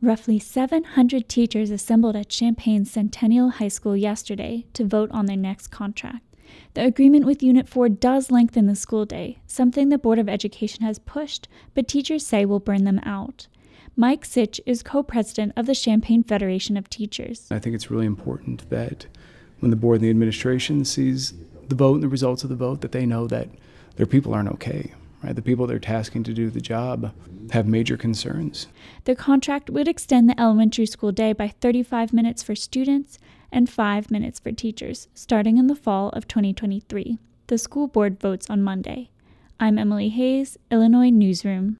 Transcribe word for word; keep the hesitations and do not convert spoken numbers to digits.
Roughly seven hundred teachers assembled at Champaign's Centennial High School yesterday to vote on their next contract. The agreement with Unit four does lengthen the school day, something the Board of Education has pushed, but teachers say will burn them out. Mike Sitch is co-president of the Champaign Federation of Teachers. I think it's really important that when the board and the administration sees the vote and the results of the vote, that they know that their people aren't okay. Right? The people they're tasking to do the job have major concerns. The contract would extend the elementary school day by thirty-five minutes for students and five minutes for teachers, starting in the fall of twenty twenty-three. The school board votes on Monday. I'm Emily Hayes, Illinois Newsroom.